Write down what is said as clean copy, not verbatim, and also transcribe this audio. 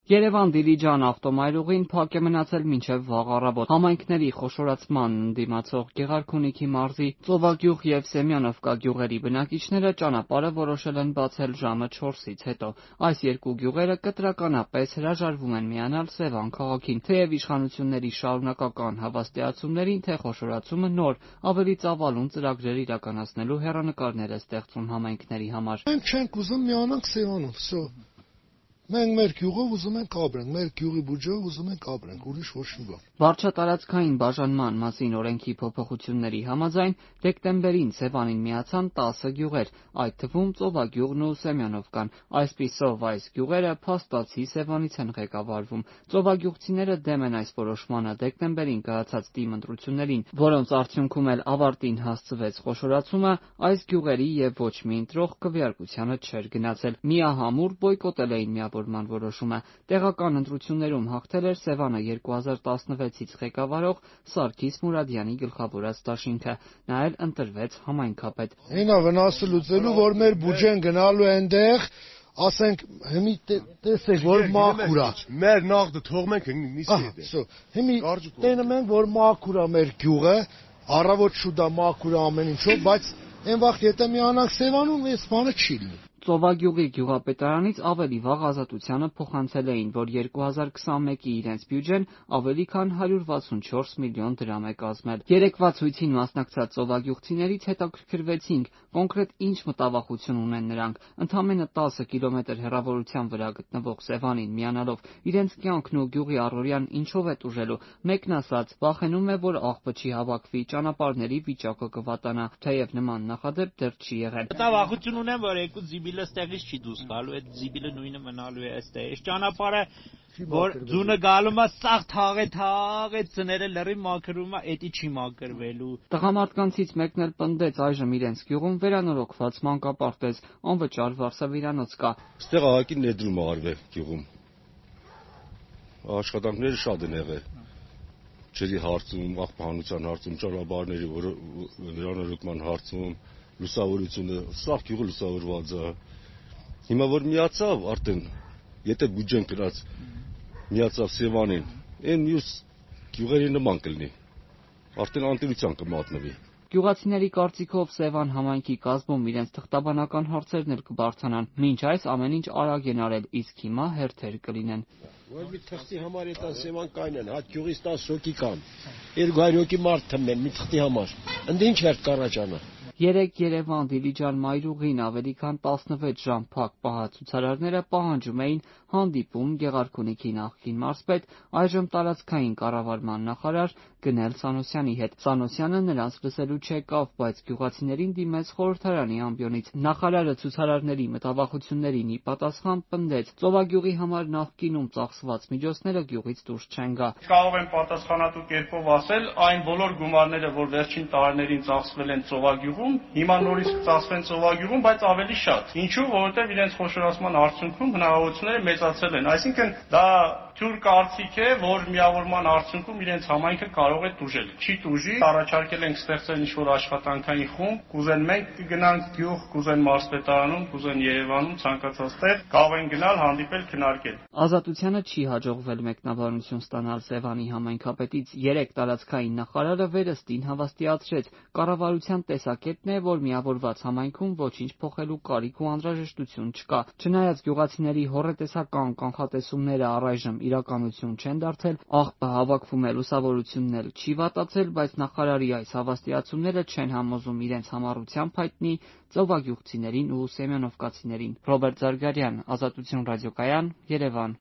Երևան Դիլիջան ավտոմայրուղին փակ է մնացել մինչև վաղ առավոտ։ Համայնքների խոշորացման դիմացող Գեղարքունիքի մարզի Ծովագյուղ եւ Սեմյոնովկա գյուղերի բնակիչները ճանապարհը որոշել են բացել ժամը 4-ից հետո։ Այս երկու գյուղերը կտրականապես հրաժարվում են միանալ Սևան քաղաքին, թեև իշխանությունների շարունակական հավաստիացումներին, թե խոշորացումը նոր, ավելի ծավալուն ծրագրեր իրականացնելու հեռանկարներ է ստեղծում համայնքների համար։ Մենք չենք ուզում միանանք Սևանում, վсё։ Մենք մեր գյուղով ուզում ենք ապրենք, մեր գյուղի բյուջեով ուզում ենք ապրենք, ուրիշ ոչ մի բան։ Վարչատարածքային բաժանման մասին օրենքի փոփոխությունների համաձայն դեկտեմբերին Սևանին միացան 10 գյուղեր, այդ թվում Ծովագյուղն ու Սեմյոնովկան։ Այսպիսով այս գյուղերը փաստացի Սևանից են ղեկավարվում։ Ծովագյուղցիները դեմ են այս որոշմանը դեկտեմբերին կայացած թիմ ընտրություններին, որոնց արդյունքում էլ ավարտին հասցվեց խոշորացումը, այս գյուղերի եւ ոչ մի ընտրող քվեարկությանը չէր գնացել։ Միահամուռ բոյկոտել էին միավորման որոշումը։ Տեղական ընտրություններում հաղթել էր Սևանը 2016-ից ղեկավարող Սարգիս Մուրադյանի գլխավորած դաշինքը։ Նա էլ ընտրվեց համայնքապետ։ Այնա վնասը լուծելու, որ մեր բյուջեն գնալու այնտեղ, ասենք, հիմի տեսեք, որ մաքուր է։ Մեր նախդը թող մենք նիսի։ Հիմի տենում ենք, որ մաքուր է մեր գյուղը, առավոտ շուտ է մաքուր է ամեն ինչով, բայց այն վաղ եթե միանանք Սևանում, այս բանը չի լինի։ Ծովագյուղի գյուղապետարանից ավելի վաղ Ազատությանը փոխանցել էին, որ 2021-ի իրենց բյուջեն ավելի քան 164 միլիոն դրամ է կազմել։ Երեկվա ցույցին մասնակցած ծովագյուղցիներից հետաքրքրվեցինք կոնկրետ ինչ մտավախություն ունեն նրանք։ Ընդամենը 10 կիլոմետր հեռավորության վրա գտնվող Սևանին միանալով իրենց կյանքն ու գյուղի առօրյան ինչով է տուժելու։ Մեկն ասաց, վախենում է, որ աղբը չի հավաքվի, ճանապարհների վիճակը կվատանա, թեև նման նախադեպ դեռ չի եղել։ Մտավախություն ունեմ, որ երկու զիբիլը ստեղից չի դուրս գալու, այդ զիբիլը նույնը մնալու է այստեղ։ Այս ճանապարհը, որ ձունը գալու է, սաղ թաղե ծները լրի մաքրում է, էդի չի մաքրվելու։ Տղամարդկանցից մեկն էլ պնդեց այժմ իրենց գյուղում վերանորոգված մանկապարտեզ, անվճար վարսավիրանոց կա։ Այստեղ ահագին ներդրում արվել գյուղում։ Աշխատանքները շատ են եղել։ Ջրի հարցում, աղբահանության հարցում, ճանապարհների վերանորոգման հարցում, լուսավորությունը, սաղ գյուղը լուսավորված է։ Հիմա որ միացավ արդեն, եթե բյուջեն գնաց միացավ Սևանին, այն մյուս գյուղերի նման կլինի։ Արդեն անտիրության կմատնվի։ Գյուղացիների կարծիքով Սևան համայնքի կազմում իրենց թղթաբանական հարցերն էլ կբարձրանան։ Մինչ այս ամեն ինչ արագ են արել, իսկ հիմա հերթեր կլինեն։ Որ մի թղթի համար էտան Սևան կայնեն, հատ գյուղից 10 հոգի կան։ 200 հոգի մարդ թմեն մի թղթի համար։ Ընդ ինչ հերթ կառաջանա։ Երեկ Երևան Դիլիջան մայրուղին ավելի քան 16 ժամ փակ պահած ցուցարարները պահանջում էին հանդիպում Գեղարքունիքի նախկին մարզպետ, այժմ տարածքային կառավարման նախարար Գնել Սանոսյանի հետ։ Սանոսյանը նրանց լսելու չեկավ, բայց գյուղացիներին դիմեց խորհրդարանի ամբիոնից։ Նախարարը ցուցարարների մտավախություններին ի պատասխան պնդեց, Ծովագյուղի համար նախկինում ծախսված միջոցները գյուղից դուրս չեն գա։ Կարող եմ պատասխանատու կերպով ասել, այն բոլոր գումարները, որ վերջին տարիներին ծախսվել են Ծովագյուղում, հիմա նորից կծախսվեն Ծովագյուղում, բայց ավելի շատ։ Ինչու՞, որովհետև իրենց խոշորացման արդյունքում հնարավորությունները մեծացել են։ Այսինքն դա թյուր կարծիք է, որ միավորման արդյունքում իրենց համայնքը կարող է տուժել։ Չի տուժի, առաջարկել ենք ստեղծել ինչ-որ աշխատանքային խումբ, կուզեն մենք կգնանք գյուղ, կուզեն մարզպետարանում, կուզեն Երևանում, ցանկացած տեղ, կարող են գնալ, հանդիպել, քննարկել։ Ազատությանը չի հաջողվել մեկնաբանություն ստանալ Սևանի համայնքապետից։ Երեք տարածքային նախարարը վերստին հավաստիացրեց, կառավարության տեսակետն է, որ միավորված համայնքում ոչինչ փոխելու կարիք ու անհրաժեշտություն չկա։ Չնայած գյուղացիների հոռետեսական կանխատեսումները առայժմ իրականություն չեն դարձել, աղբը հավաքվում է, լուսավորությունն էլ չի վատացել, բայց նախարարի այս հավաստիացումները չեն համոզում իրենց համառությամբ հայտնի ծովագյուղցիներին ու սեմյոնովկացիներին։ Ռոբերտ Զարգարյան, Ազատություն ռադիոկայան, Երևան։